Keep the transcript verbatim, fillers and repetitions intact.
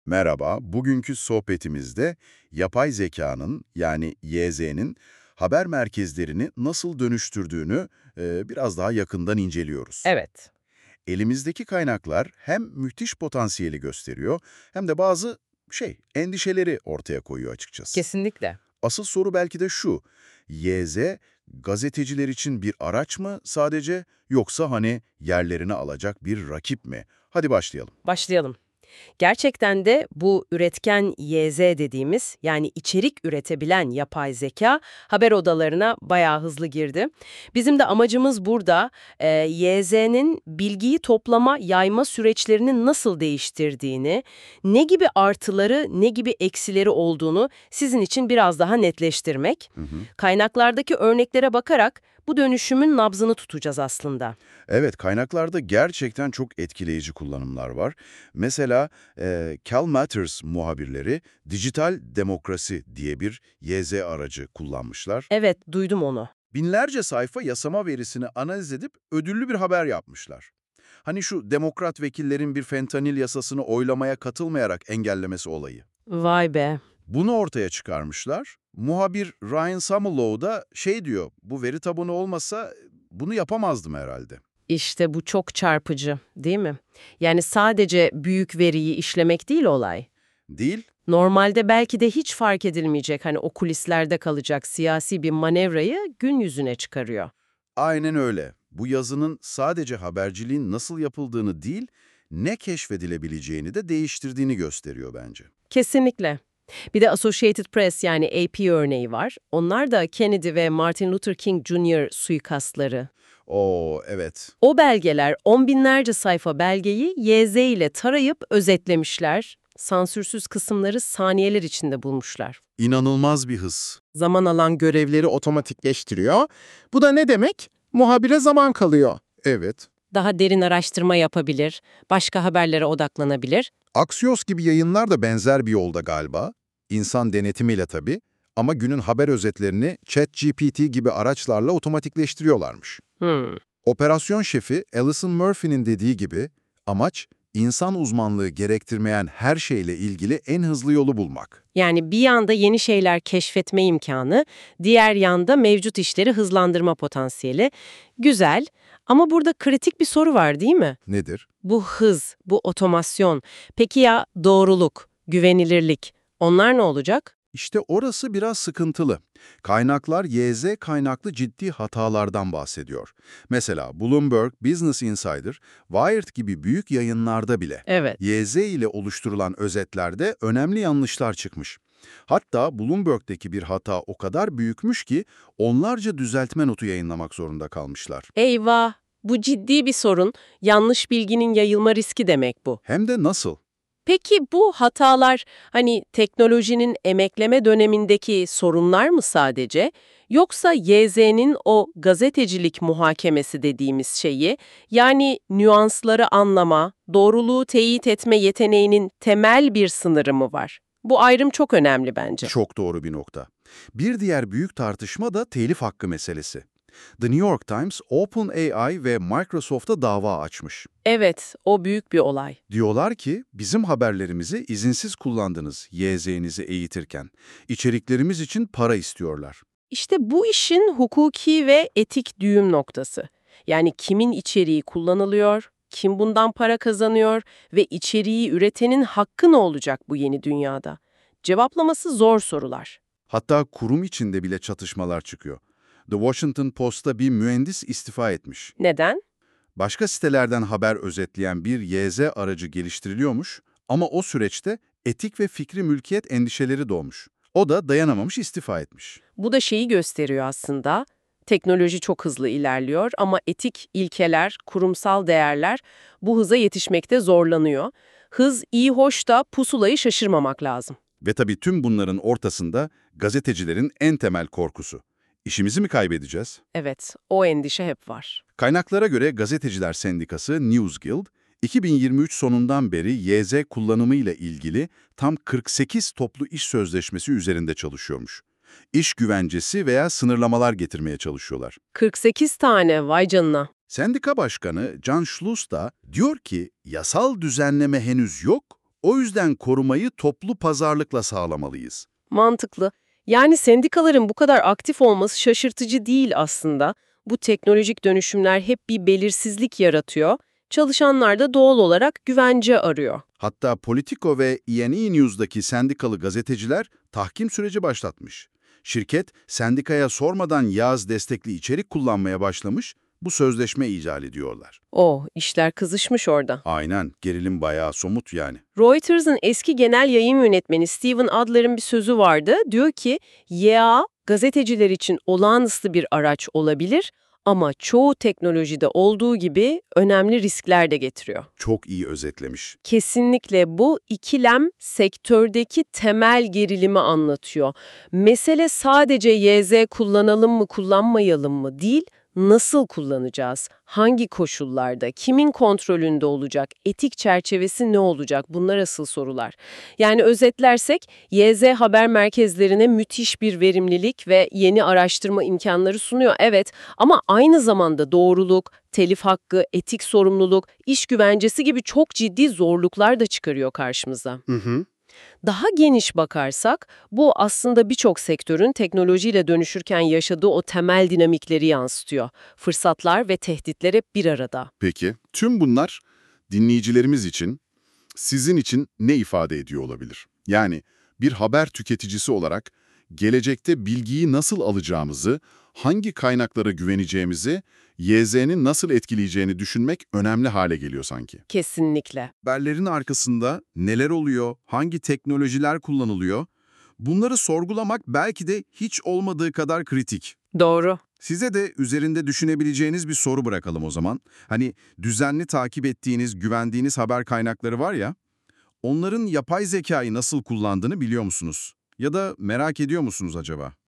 Merhaba, bugünkü sohbetimizde yapay zekanın yani Y Z'nin haber merkezlerini nasıl dönüştürdüğünü e, biraz daha yakından inceliyoruz. Evet, Elimizdeki kaynaklar hem müthiş potansiyeli gösteriyor hem de bazı şey endişeleri ortaya koyuyor açıkçası. kesinlikle. Asıl soru belki de şu, Y Z gazeteciler için bir araç mı sadece yoksa hani yerlerini alacak bir rakip mi? Hadi başlayalım. Başlayalım. Gerçekten de bu üretken Y Z dediğimiz yani içerik üretebilen yapay zeka haber odalarına bayağı hızlı girdi. Bizim de amacımız burada e, Y Z'nin bilgiyi toplama, yayma süreçlerini nasıl değiştirdiğini, ne gibi artıları, ne gibi eksileri olduğunu sizin için biraz daha netleştirmek. Hı hı. Kaynaklardaki örneklere bakarak bu dönüşümün nabzını tutacağız aslında. Evet, kaynaklarda gerçekten çok etkileyici kullanımlar var. Mesela e, Cal Matters muhabirleri dijital demokrasi diye bir Y Z aracı kullanmışlar. Evet, duydum onu. Binlerce sayfa yasama verisini analiz edip ödüllü bir haber yapmışlar. Hani şu demokrat vekillerin bir fentanil yasasını oylamaya katılmayarak engellemesi olayı. Vay be. Bunu ortaya çıkarmışlar. Muhabir Ryan Summerlow da şey diyor, bu veri tabanı olmasa bunu yapamazdım herhalde. İşte bu çok çarpıcı, değil mi? Yani sadece büyük veriyi işlemek değil olay. Değil? Normalde belki de hiç fark edilmeyecek, hani o kulislerde kalacak siyasi bir manevrayı gün yüzüne çıkarıyor. Aynen öyle. Bu yazının sadece haberciliğin nasıl yapıldığını değil, ne keşfedilebileceğini de değiştirdiğini gösteriyor bence. Kesinlikle. Bir de Associated Press yani A P örneği var. Onlar da Kennedy ve Martin Luther King Junior suikastları. Oo, evet. O belgeler, on binlerce sayfa belgeyi Y Z ile tarayıp özetlemişler. Sansürsüz kısımları saniyeler içinde bulmuşlar. İnanılmaz bir hız. Zaman alan görevleri otomatikleştiriyor. Bu da ne demek? Muhabire zaman kalıyor. Evet. Daha derin araştırma yapabilir, başka haberlere odaklanabilir. Axios gibi yayınlar da benzer bir yolda galiba. İnsan denetimiyle tabii. Ama günün haber özetlerini ChatGPT gibi araçlarla otomatikleştiriyorlarmış. Hmm. Operasyon şefi Alison Murphy'nin dediği gibi, amaç insan uzmanlığı gerektirmeyen her şeyle ilgili en hızlı yolu bulmak. Yani bir yanda yeni şeyler keşfetme imkanı, diğer yanda mevcut işleri hızlandırma potansiyeli. Güzel ama burada kritik bir soru var değil mi? Nedir? Bu hız, bu otomasyon. Peki ya doğruluk, güvenilirlik? Onlar ne olacak? İşte orası biraz sıkıntılı. Kaynaklar Y Z kaynaklı ciddi hatalardan bahsediyor. Mesela Bloomberg, Business Insider, Wired gibi büyük yayınlarda bile Evet. Y Z ile oluşturulan özetlerde önemli yanlışlar çıkmış. Hatta Bloomberg'deki bir hata o kadar büyükmüş ki onlarca düzeltme notu yayınlamak zorunda kalmışlar. Eyvah, bu ciddi bir sorun. Yanlış bilginin yayılma riski demek bu. Hem de nasıl? Peki bu hatalar hani teknolojinin emekleme dönemindeki sorunlar mı sadece? Yoksa Y Z'nin o gazetecilik muhakemesi dediğimiz şeyi, yani nüansları anlama, doğruluğu teyit etme yeteneğinin temel bir sınırı mı var? Bu ayrım çok önemli bence. Çok doğru bir nokta. Bir diğer büyük tartışma da telif hakkı meselesi. The New York Times, OpenAI ve Microsoft'a dava açmış. Evet, o büyük bir olay. Diyorlar ki, bizim haberlerimizi izinsiz kullandınız Y Z'nizi eğitirken. İçeriklerimiz için para istiyorlar. İşte bu işin hukuki ve etik düğüm noktası. Yani kimin içeriği kullanılıyor, kim bundan para kazanıyor ve içeriği üretenin hakkı ne olacak bu yeni dünyada? Cevaplaması zor sorular. Hatta kurum içinde bile çatışmalar çıkıyor. The Washington Post'ta bir mühendis istifa etmiş. Neden? Başka sitelerden haber özetleyen bir Y Z aracı geliştiriliyormuş ama o süreçte etik ve fikri mülkiyet endişeleri doğmuş. O da dayanamamış, istifa etmiş. Bu da şeyi gösteriyor aslında. Teknoloji çok hızlı ilerliyor ama etik ilkeler, kurumsal değerler bu hıza yetişmekte zorlanıyor. Hız iyi hoş da pusulayı şaşırmamak lazım. Ve tabii tüm bunların ortasında gazetecilerin en temel korkusu. İşimizi mi kaybedeceğiz? Evet, o endişe hep var. Kaynaklara göre Gazeteciler Sendikası Newsguild, iki bin yirmi üç sonundan beri Y Z kullanımıyla ilgili tam kırk sekiz toplu iş sözleşmesi üzerinde çalışıyormuş. İş güvencesi veya sınırlamalar getirmeye çalışıyorlar. kırk sekiz tane, vay canına. Sendika Başkanı John Schluss da diyor ki yasal düzenleme henüz yok, O yüzden korumayı toplu pazarlıkla sağlamalıyız. Mantıklı. Yani sendikaların bu kadar aktif olması şaşırtıcı değil aslında. Bu teknolojik dönüşümler hep bir belirsizlik yaratıyor. Çalışanlar da doğal olarak güvence arıyor. Hatta Politico ve E and E News'daki sendikalı gazeteciler tahkim süreci başlatmış. Şirket, sendikaya sormadan yaz destekli içerik kullanmaya başlamış, bu sözleşme ihlal ediyorlar. Oh, işler kızışmış orada. Aynen, gerilim bayağı somut yani. Reuters'ın eski genel yayın yönetmeni Steven Adler'ın bir sözü vardı. Diyor ki, Y A gazeteciler için olağanüstü bir araç olabilir ama çoğu teknolojide olduğu gibi önemli riskler de getiriyor. Çok iyi özetlemiş. Kesinlikle bu ikilem sektördeki temel gerilimi anlatıyor. Mesele sadece Y Z kullanalım mı kullanmayalım mı değil, nasıl kullanacağız, hangi koşullarda, kimin kontrolünde olacak, etik çerçevesi ne olacak, bunlar asıl sorular. Yani özetlersek Y Z haber merkezlerine müthiş bir verimlilik ve yeni araştırma imkanları sunuyor, evet, ama aynı zamanda doğruluk, telif hakkı, etik sorumluluk, iş güvencesi gibi çok ciddi zorluklar da çıkarıyor karşımıza. Hı hı. Daha geniş bakarsak, bu aslında birçok sektörün teknolojiyle dönüşürken yaşadığı o temel dinamikleri yansıtıyor. Fırsatlar ve tehditler hep bir arada. Peki, tüm bunlar dinleyicilerimiz için, sizin için ne ifade ediyor olabilir? Yani bir haber tüketicisi olarak gelecekte bilgiyi nasıl alacağımızı, hangi kaynaklara güveneceğimizi, Y Z'nin nasıl etkileyeceğini düşünmek önemli hale geliyor sanki. Kesinlikle. Haberlerin arkasında neler oluyor, hangi teknolojiler kullanılıyor, bunları sorgulamak belki de hiç olmadığı kadar kritik. Doğru. Size de üzerinde düşünebileceğiniz bir soru bırakalım o zaman. Hani düzenli takip ettiğiniz, güvendiğiniz haber kaynakları var ya, onların yapay zekayı nasıl kullandığını biliyor musunuz? Ya da merak ediyor musunuz acaba?